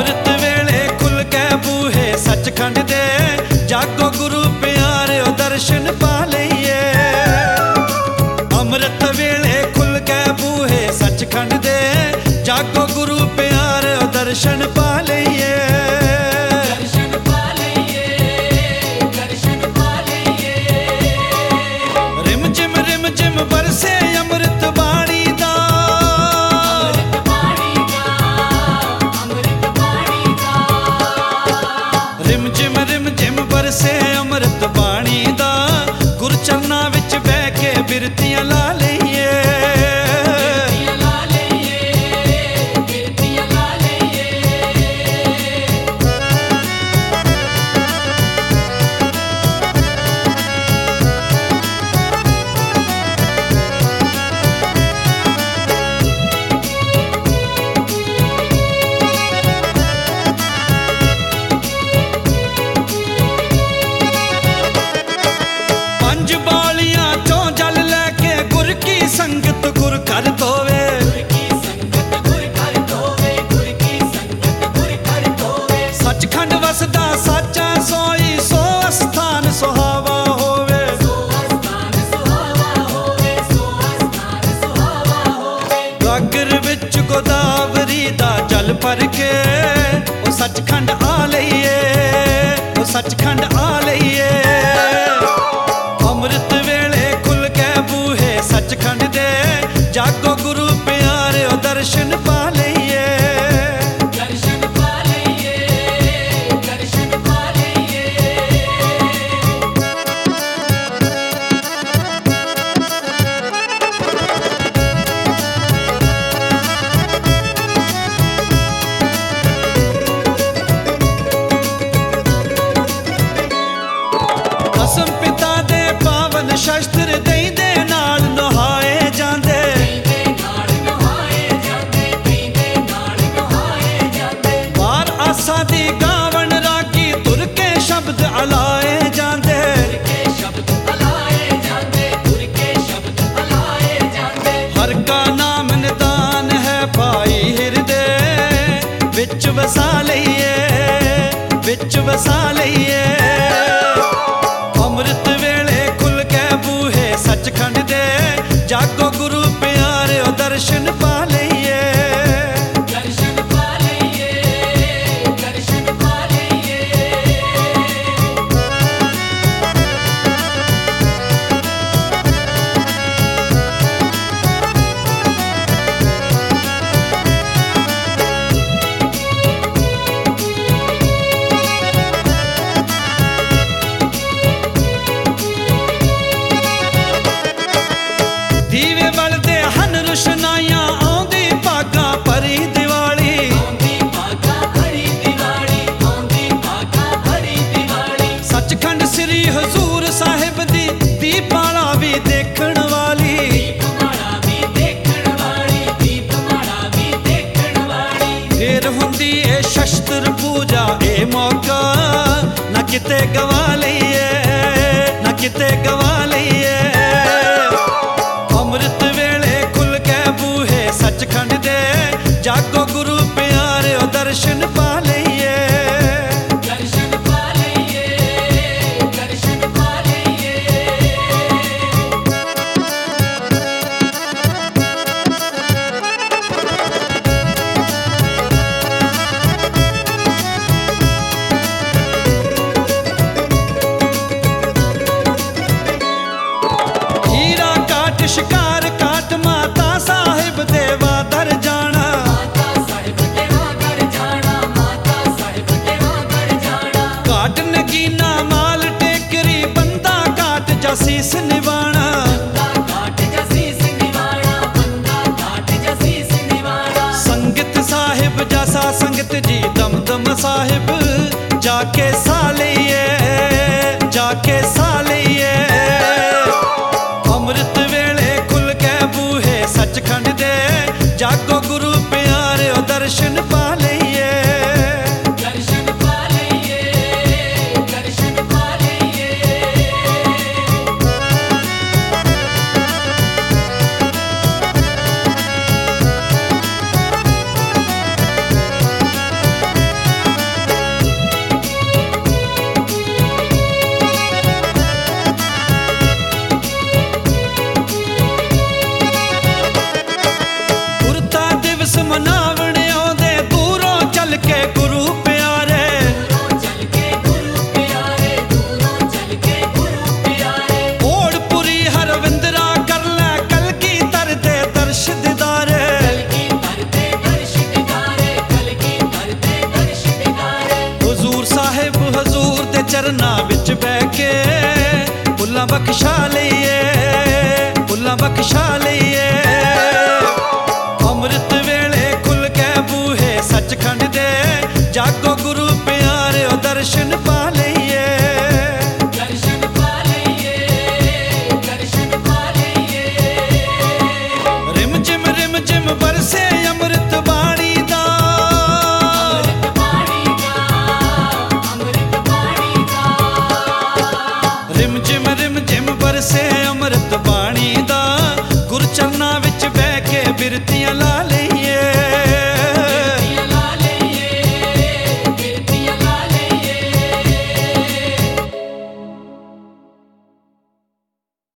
अमृत वेले खुल के बूहे सचखंड दे, जागो गुरु प्यारे दर्शन पा लईए। अमृत वेले खुल के बूहे सचखंड दे, जागो गुरु प्यारे दर्शन पा लईए। रिम झिम बरसे अमृत बाणी दा, रिम झिम बरसे अमृत बाणी दा, गुर चरना विच बह के बिरतियां ला लईए। संगत गुर कर धोवे, सचखंड वसदा साचा सोई, सो स्थान सुहावा होवे। गागर विच गोदावरी दा जल भर के, ओ सचखंड आ लईए, ओ सचखंड आ लईए। अमृत वेले खुल के बूहे सचखंड दे, जागो गुरु प्यारे दर्शन पा लईए। दर्शन पा लईए, दर्शन पा लईए। कसम पिता दे पावन शस्त्र दई दे नाल नहाए जांदे, बार आसा दी गावन रागी तुर के शब्द अलाए जांदे। हर का नाम निदान है पाई हृदय, विच वसा लईए, विच वसा लईए। अमृत वेले खुल के बूहे सचखंड दे, जागो गुरु प्यारे दर्शन पा लईए। दर्शन पा लईए, दर्शन पा लईए। दीवे बलदे हन रुशनाइयां, आउंदी भागा भरी दिवाली, सचखंड श्री हजूर साहिब दी दीपाला भी देखण वाली। फिर हुंदी ए शस्त्र पूजा ए मौका, ना किते गवा लईए, ना किते गवा लईए। अमृत वेले खुल के बूहे सचखंड दे, जागो गुरु प्यारे दर्शन पा लईए। दर्शन पा लईए, दर्शन पा लईए। हीरा काट शिकार काट, माता साहिब देवा दर जाना, काट नगीना माल टेकरी, बंदा काट जासीस निवाणा। संगत साहिब जासा संगत जी दम दम साहिब, जाके सा लईए, जाके सा लईए। अमृत वेले खुल के बूहे सचखंड दे, जागो गुरु प्यारे दर्शन पा लईए। दर्शन पा लईए, दर्शन पा लईए। ਚਰਨਾਂ ਵਿੱਚ ਬਹਿ ਕੇ ਭੁੱਲਾਂ ਬਖਸ਼ਾ ਲਈਏ, ਭੁੱਲਾਂ ਬਖਸ਼ਾ ਲਈਏ। ਅੰਮ੍ਰਿਤ ਵੇਲੇ ਖੁੱਲ ਕੇ ਬੂਹੇ ਸੱਚਖੰਡ ਦੇ, ਜਾਗੋ ਗੁਰੂ ਪਿਆਰਿਓ ਦਰਸ਼ਨ ਪਾ ਲਈਏ, ਦਰਸ਼ਨ ਪਾ ਲਈਏ, ਦਰਸ਼ਨ ਪਾ ਲਈਏ। ਰਿਮ ਜਿਮ ਬਰਸੇ ਅੰਮ੍ਰਿਤ ਬਾਣੀ ਦਾ, ਅੰਮ੍ਰਿਤ ਬਾਣੀ ਦਾ, ਅੰਮ੍ਰਿਤ ਬਾਣੀ ਦਾ। ਰਿਮ ਜਿਮ ਬਰਸੇ ਅੰਮ੍ਰਿਤ ਬਾਣੀ ਦਾ। ਗੁਰ ਚਰਨਾਂ ਵਿੱਚ ਬਹਿ ਕੇ ਬਿਰਤੀਆਂ ਲਾ